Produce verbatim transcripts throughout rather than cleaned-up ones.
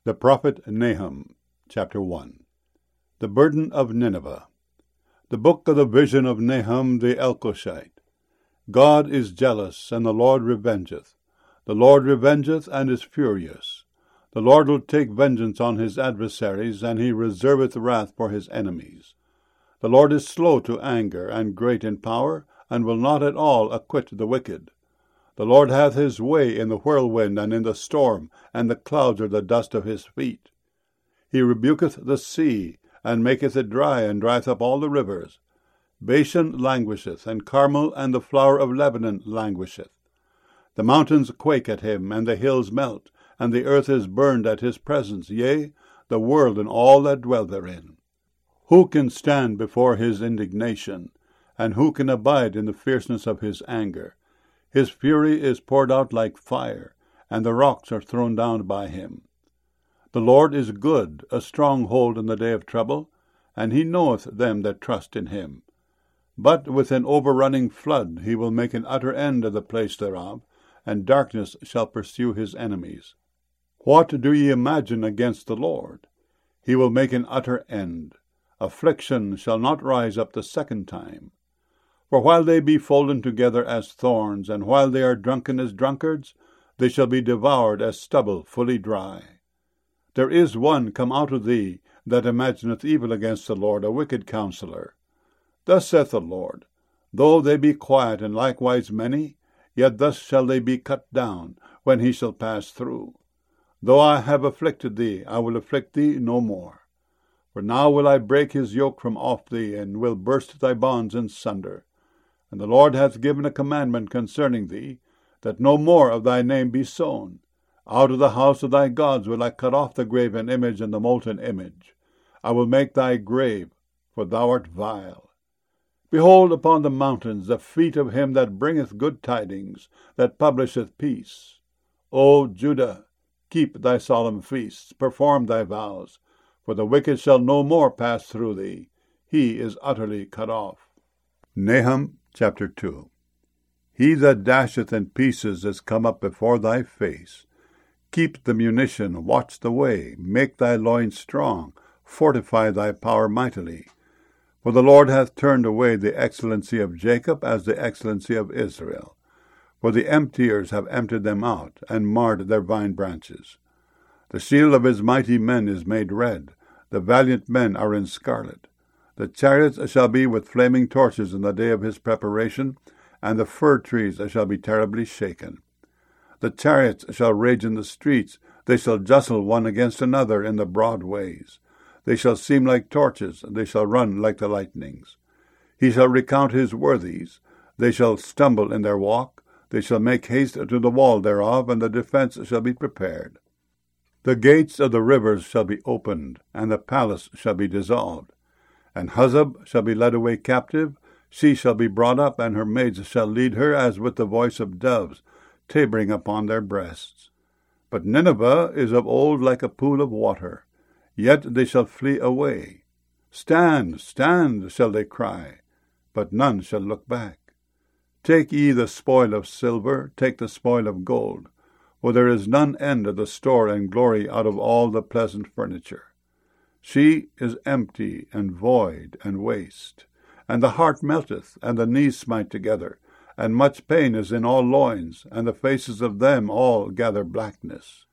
The prophet Nahum, chapter one. The burden of Nineveh. The book of the vision of Nahum the Elkoshite. God is jealous, and the Lord revengeth. The Lord revengeth, and is furious. The Lord will take vengeance on his adversaries, and he reserveth wrath for his enemies. The Lord is slow to anger, and great in power, and will not at all acquit the wicked. The Lord hath his way in the whirlwind and in the storm, and the clouds are the dust of his feet. He rebuketh the sea, and maketh it dry, and drieth up all the rivers. Bashan languisheth, and Carmel and the flower of Lebanon languisheth. The mountains quake at him, and the hills melt, and the earth is burned at his presence, yea, the world and all that dwell therein. Who can stand before his indignation, and who can abide in the fierceness of his anger? His fury is poured out like fire, and the rocks are thrown down by him. The Lord is good, a stronghold in the day of trouble, and he knoweth them that trust in him. But with an overrunning flood he will make an utter end of the place thereof, and darkness shall pursue his enemies. What do ye imagine against the Lord? He will make an utter end. Affliction shall not rise up the second time. For while they be folden together as thorns, and while they are drunken as drunkards, they shall be devoured as stubble fully dry. There is one come out of thee that imagineth evil against the Lord, a wicked counsellor. Thus saith the Lord, though they be quiet and likewise many, yet thus shall they be cut down, when he shall pass through. Though I have afflicted thee, I will afflict thee no more. For now will I break his yoke from off thee, and will burst thy bonds in sunder. And the Lord hath given a commandment concerning thee, that no more of thy name be sown. Out of the house of thy gods will I cut off the graven image and the molten image. I will make thy grave, for thou art vile. Behold upon the mountains the feet of him that bringeth good tidings, that publisheth peace. O Judah, keep thy solemn feasts, perform thy vows, for the wicked shall no more pass through thee. He is utterly cut off. Nahum chapter two. He that dasheth in pieces is come up before thy face. Keep the munition, watch the way, make thy loins strong, fortify thy power mightily. For the Lord hath turned away the excellency of Jacob as the excellency of Israel. For the emptiers have emptied them out, and marred their vine branches. The shield of his mighty men is made red, the valiant men are in scarlet. The chariots shall be with flaming torches in the day of his preparation, and the fir trees shall be terribly shaken. The chariots shall rage in the streets, they shall justle one against another in the broad ways. They shall seem like torches, they shall run like the lightnings. He shall recount his worthies, they shall stumble in their walk, they shall make haste to the wall thereof, and the defence shall be prepared. The gates of the rivers shall be opened, and the palace shall be dissolved. And Huzzab shall be led away captive, she shall be brought up, and her maids shall lead her as with the voice of doves, tabering upon their breasts. But Nineveh is of old like a pool of water, yet they shall flee away. Stand, stand, shall they cry, but none shall look back. Take ye the spoil of silver, take the spoil of gold, for there is none end of the store and glory out of all the pleasant furniture. She is empty and void and waste, and the heart melteth, and the knees smite together, and much pain is in all loins, and the faces of them all gather blackness.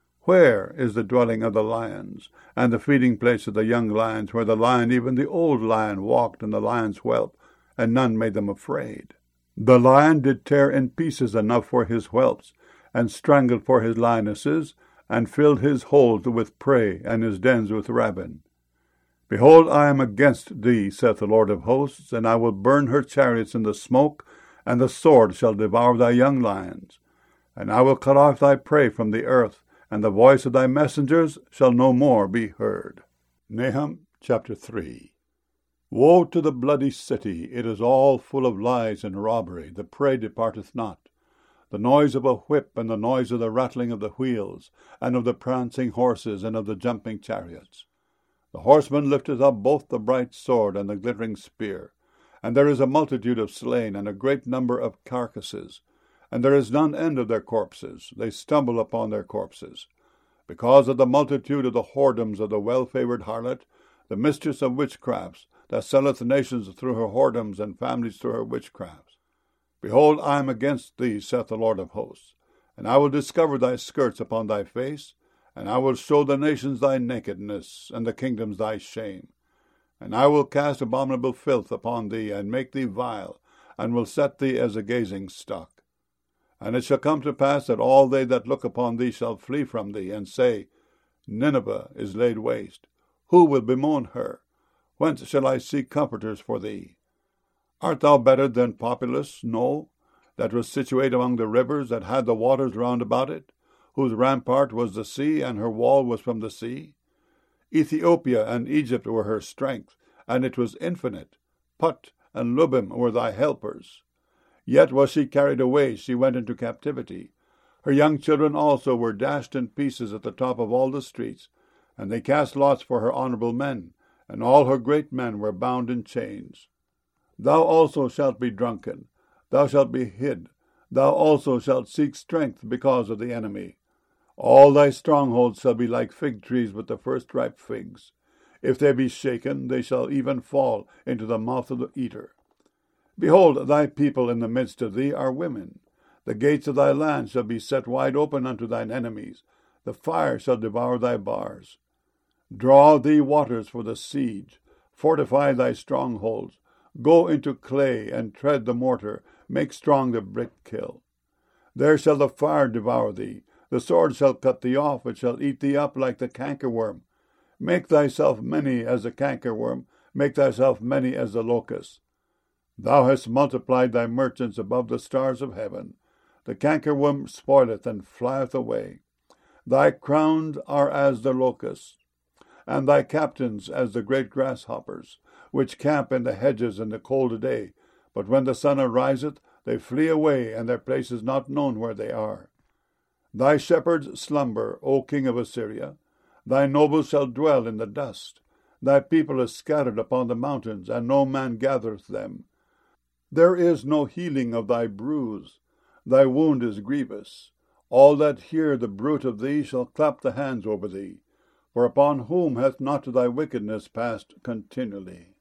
Where is the dwelling of the lions, and the feeding place of the young lions, where the lion, even the old lion, walked, and the lion's whelp, and none made them afraid? The lion did tear in pieces enough for his whelps, and strangled for his lionesses, and filled his holes with prey, and his dens with rapine. Behold, I am against thee, saith the Lord of hosts, and I will burn her chariots in the smoke, and the sword shall devour thy young lions. And I will cut off thy prey from the earth, and the voice of thy messengers shall no more be heard. Nahum chapter three. Woe to the bloody city! It is all full of lies and robbery. The prey departeth not. The noise of a whip, and the noise of the rattling of the wheels, and of the prancing horses, and of the jumping chariots. The horseman lifteth up both the bright sword and the glittering spear. And there is a multitude of slain, and a great number of carcasses. And there is none end of their corpses. They stumble upon their corpses. because of the multitude of the whoredoms of the well-favoured harlot, the mistress of witchcrafts, that selleth nations through her whoredoms, and families through her witchcrafts. Behold, I am against thee, saith the Lord of hosts, and I will discover thy skirts upon thy face, and I will show the nations thy nakedness, and the kingdoms thy shame. And I will cast abominable filth upon thee, and make thee vile, and will set thee as a gazing stock. And it shall come to pass that all they that look upon thee shall flee from thee, and say, Nineveh is laid waste. Who will bemoan her? Whence shall I seek comforters for thee? Art thou better than Populus, No, that was situate among the rivers, that had the waters round about it, whose rampart was the sea, and her wall was from the sea? Ethiopia and Egypt were her strength, and it was infinite. Put and Lubim were thy helpers. Yet was she carried away, she went into captivity. Her young children also were dashed in pieces at the top of all the streets, and they cast lots for her honourable men, and all her great men were bound in chains. Thou also shalt be drunken, thou shalt be hid, thou also shalt seek strength because of the enemy. All thy strongholds shall be like fig trees with the first ripe figs. If they be shaken, they shall even fall into the mouth of the eater. Behold, thy people in the midst of thee are women. The gates of thy land shall be set wide open unto thine enemies. The fire shall devour thy bars. Draw thee waters for the siege. Fortify thy strongholds. Go into clay, and tread the mortar. Make strong the brick kiln. There shall the fire devour thee. The sword shall cut thee off. It shall eat thee up like the cankerworm. Make thyself many as the cankerworm. Make thyself many as the locust. Thou hast multiplied thy merchants above the stars of heaven. The cankerworm spoileth and flieth away. Thy crowns are as the locusts, and thy captains as the great grasshoppers, which camp in the hedges in the cold day. But when the sun ariseth, they flee away, and their place is not known where they are. Thy shepherds slumber, O king of Assyria. Thy nobles shall dwell in the dust. Thy people is scattered upon the mountains, and no man gathereth them. There is no healing of thy bruise. Thy wound is grievous. All that hear the bruit of thee shall clap the hands over thee. For upon whom hath not thy wickedness passed continually?